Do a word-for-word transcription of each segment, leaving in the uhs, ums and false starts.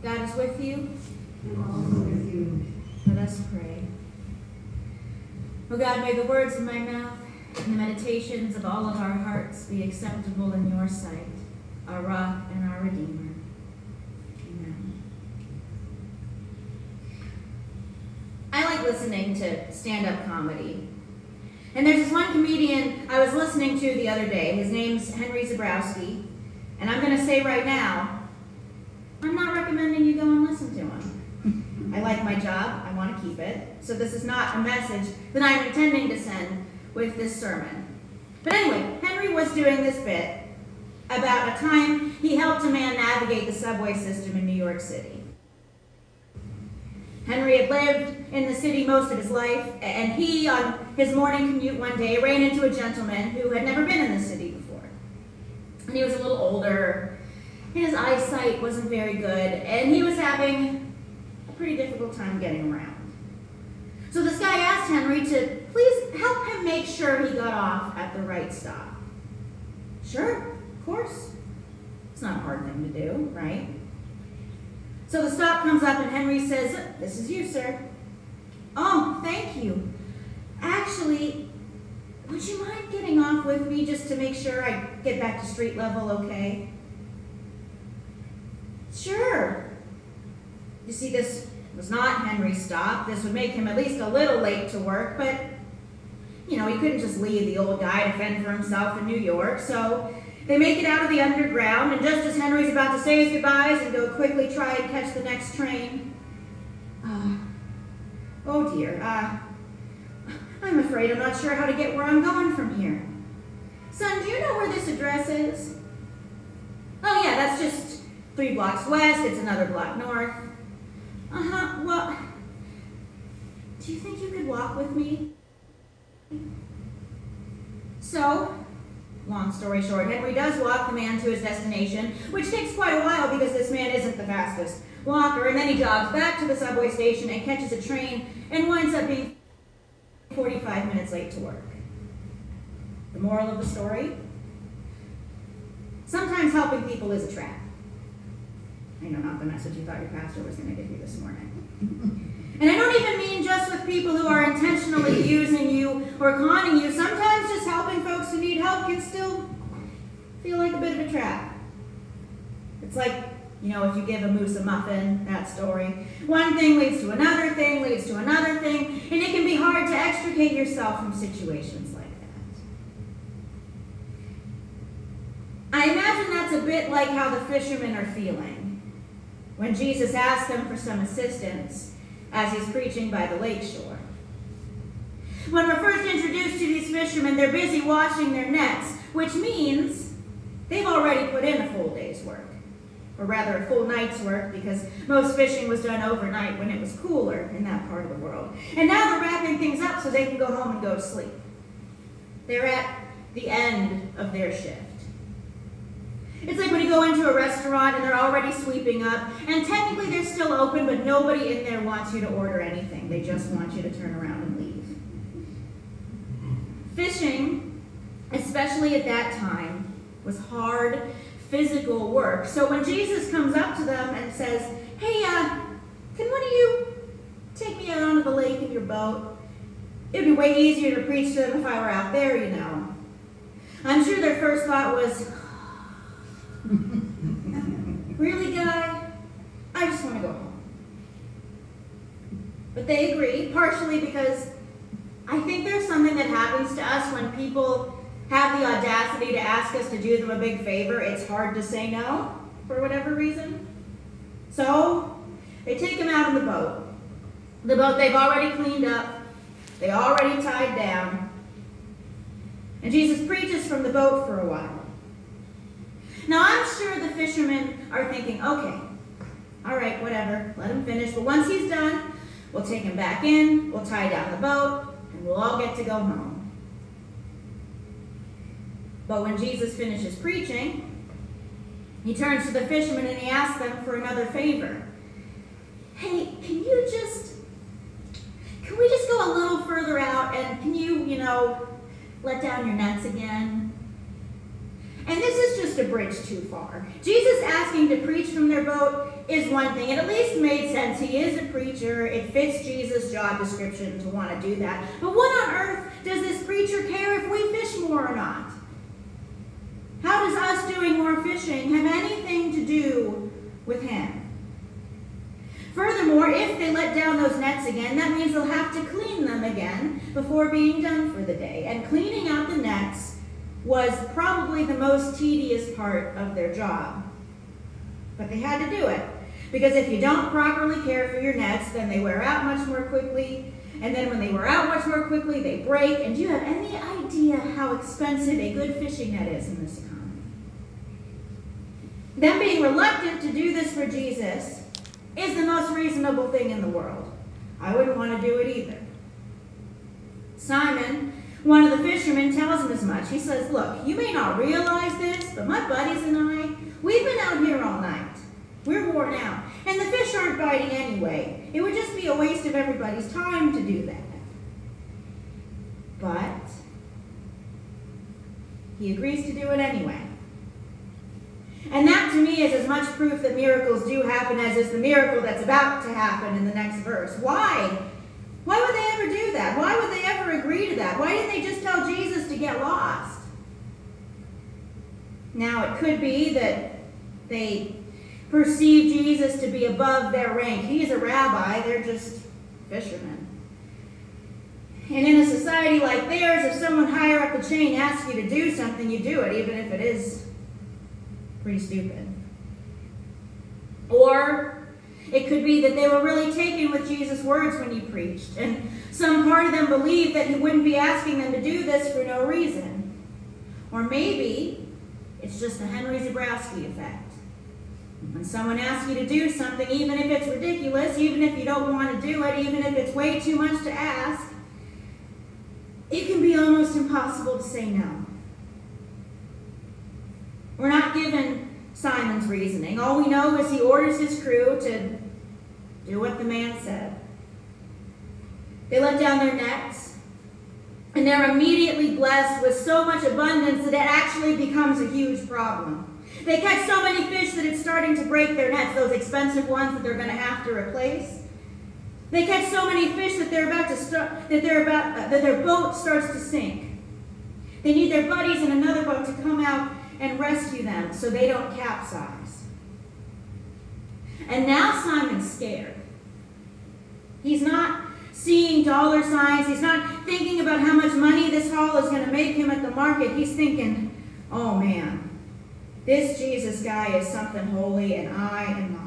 God is with you. And also with you. Let us pray. O God, may the words of my mouth and the meditations of all of our hearts be acceptable in your sight, our rock and our redeemer. Amen. I like listening to stand-up comedy. And there's this one comedian I was listening to the other day. His name's Henry Zebrowski. And I'm going to say right now, I'm not recommending you go and listen to him. I like my job. I want to keep it. So this is not a message that I'm intending to send with this sermon. But anyway, Henry was doing this bit about a time he helped a man navigate the subway system in New York City. Henry had lived in the city most of his life, and he, on his morning commute one day, ran into a gentleman who had never been in the city before. And he was a little older, and his eyesight wasn't very good, and he was having a pretty difficult time getting around. So this guy asked Henry to please help him make sure he got off at the right stop. Sure, of course. It's not a hard thing to do, right? So the stop comes up and Henry says, "This is you, sir." "Oh, thank you. Actually, would you mind getting off with me just to make sure I get back to street level okay?" "Sure." You see, this was not Henry's stop. This would make him at least a little late to work, but, you know, he couldn't just leave the old guy to fend for himself in New York, so they make it out of the underground, and just as Henry's about to say his goodbyes and go quickly try and catch the next train, uh, oh dear, uh, I'm afraid I'm not sure how to get where I'm going from here. "Son, do you know where this address is?" "Oh yeah, that's just three blocks west, it's another block north." "Uh-huh, well, do you think you could walk with me?" So, long story short, Henry does walk the man to his destination, which takes quite a while because this man isn't the fastest walker, and then he jogs back to the subway station and catches a train and winds up being forty-five minutes late to work. The moral of the story? Sometimes helping people is a trap. I know, not the message you thought your pastor was going to give you this morning. And I don't even mean just with people who are intentionally using you or conning you. Sometimes just helping folks who need help can still feel like a bit of a trap. It's like, you know, if you give a moose a muffin, that story. One thing leads to another thing, leads to another thing, and it can be hard to extricate yourself from situations like that. I imagine that's a bit like how the fishermen are feeling when Jesus asked them for some assistance as he's preaching by the lake shore. When we're first introduced to these fishermen, they're busy washing their nets, which means they've already put in a full day's work, or rather a full night's work, because most fishing was done overnight when it was cooler in that part of the world. And now they're wrapping things up so they can go home and go to sleep. They're at the end of their shift. It's like when you go into a restaurant and they're already sweeping up, and technically they're still open, but nobody in there wants you to order anything. They just want you to turn around and leave. Fishing, especially at that time, was hard physical work. So when Jesus comes up to them and says, "Hey, uh, can one of you take me out onto the lake in your boat?" It would be way easier to preach to them if I were out there, you know. I'm sure their first thought was, "Really, guy? I just want to go home." But they agree, partially because I think there's something that happens to us when people have the audacity to ask us to do them a big favor. It's hard to say no, for whatever reason. So, they take him out in the boat. The boat they've already cleaned up. They already tied down. And Jesus preaches from the boat for a while. Now, I'm sure the fishermen are thinking, okay, all right, whatever, let him finish. But once he's done, we'll take him back in, we'll tie down the boat, and we'll all get to go home. But when Jesus finishes preaching, he turns to the fishermen and he asks them for another favor. "Hey, can you just, can we just go a little further out and can you, you know, let down your nets again?" And this is just a bridge too far. Jesus asking to preach from their boat is one thing. It at least made sense. He is a preacher. It fits Jesus' job description to want to do that. But what on earth does this preacher care if we fish more or not? How does us doing more fishing have anything to do with him? Furthermore, if they let down those nets again, that means they'll have to clean them again before being done for the day. And cleaning out the nets was probably the most tedious part of their job. But they had to do it. Because if you don't properly care for your nets, then they wear out much more quickly. And then when they wear out much more quickly, they break. And do you have any idea how expensive a good fishing net is in this economy? Them being reluctant to do this for Jesus is the most reasonable thing in the world. I wouldn't want to do it either. Simon, one of the fishermen, tells him as much. He says, look, you may not realize this, but my buddies and I, we've been out here all night. We're worn out. And the fish aren't biting anyway. It would just be a waste of everybody's time to do that. But he agrees to do it anyway. And that to me is as much proof that miracles do happen as is the miracle that's about to happen in the next verse. Why? Why would they ever do that? Why would they ever agree to that? Why didn't they just tell Jesus to get lost? Now, it could be that they perceive Jesus to be above their rank. He's a rabbi. They're just fishermen. And in a society like theirs, if someone higher up the chain asks you to do something, you do it, even if it is pretty stupid. Or it could be that they were really taken with Jesus' words when he preached, and some part of them believed that he wouldn't be asking them to do this for no reason. Or maybe it's just the Henry Zebrowski effect. When someone asks you to do something, even if it's ridiculous, even if you don't want to do it, even if it's way too much to ask, it can be almost impossible to say no. We're not given Simon's reasoning. All we know is he orders his crew to do what the man said. They let down their nets, and they're immediately blessed with so much abundance that it actually becomes a huge problem. They catch so many fish that it's starting to break their nets, those expensive ones that they're going to have to replace. They catch so many fish that they're about to start, that they're about uh, that their boat starts to sink. They need their buddies in another boat to come out and rescue them so they don't capsize. And now Simon's scared. He's not seeing dollar signs. He's not thinking about how much money this haul is going to make him at the market. He's thinking, oh man, this Jesus guy is something holy and I am not.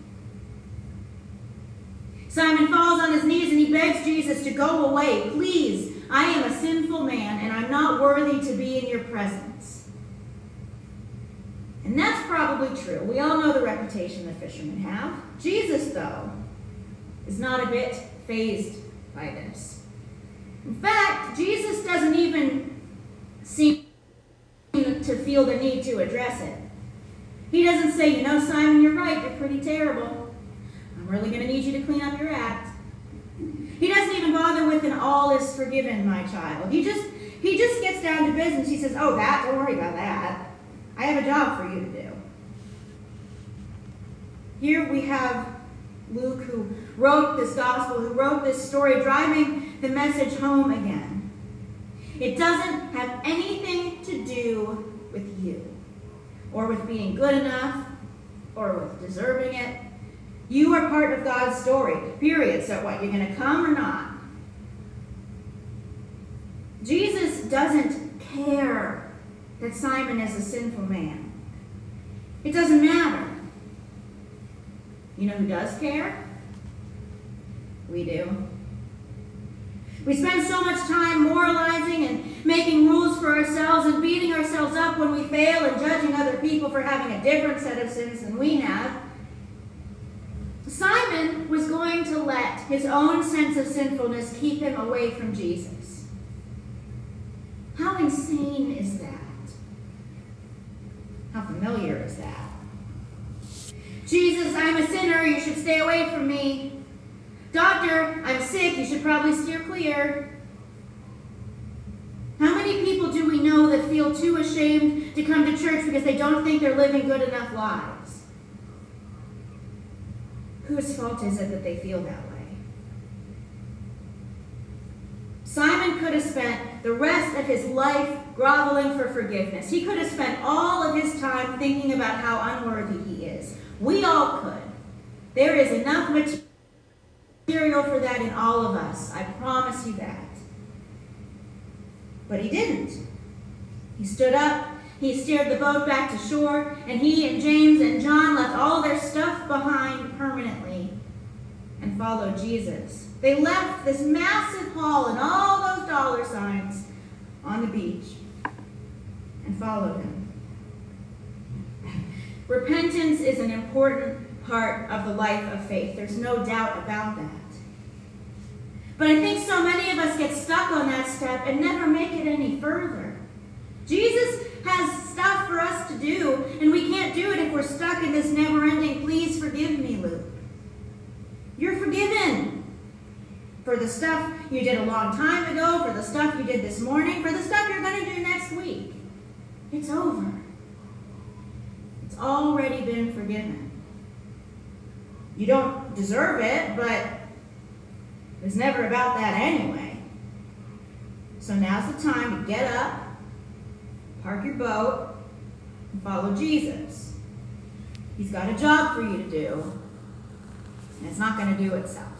Simon falls on his knees and he begs Jesus to go away. Please, I am a sinful man and I'm not worthy to be in your presence. And that's probably true. We all know the reputation the fishermen have. Jesus, though, is not a bit fazed by this. In fact, Jesus doesn't even seem to feel the need to address it. He doesn't say, you know, Simon, you're right, you're pretty terrible. I'm really going to need you to clean up your act. He doesn't even bother with an all is forgiven, my child. He just, he just gets down to business. He says, oh, that, don't worry about that. I have a job for you to do. Here we have Luke, who wrote this gospel, who wrote this story, driving the message home again. It doesn't have anything to do with you, or with being good enough, or with deserving it. You are part of God's story, period. So what, you're going to come or not? Jesus doesn't care that Simon is a sinful man. It doesn't matter. You know who does care? We do. We spend so much time moralizing and making rules for ourselves and beating ourselves up when we fail and judging other people for having a different set of sins than we have. Simon was going to let his own sense of sinfulness keep him away from Jesus. How insane is that? How familiar is that? Jesus, I'm a sinner. You should stay away from me. Doctor, I'm sick. You should probably steer clear. How many many people do we know that feel too ashamed to come to church because they don't think they're living good enough lives? Whose fault is it that they feel that way? Simon could have spent the rest of his life groveling for forgiveness. He could have spent all of his time thinking about how unworthy he is. We all could. There is enough material for that in all of us. I promise you that. But he didn't. He stood up, he steered the boat back to shore, and he and James and John left all their stuff behind permanently and followed Jesus. They left this massive haul and all those dollar signs on the beach and followed him. Repentance is an important part of the life of faith. There's no doubt about that. But I think so many of us get stuck on that step and never make it any further. Jesus has stuff for us to do, and we can't do it if we're stuck in this never-ending, please forgive me loop. You're forgiven for the stuff you did a long time ago, for the stuff you did this morning, for the stuff you're going to do next week. It's over. It's already been forgiven. You don't deserve it, but it was never about that anyway. So now's the time to get up, park your boat, and follow Jesus. He's got a job for you to do, and it's not going to do itself.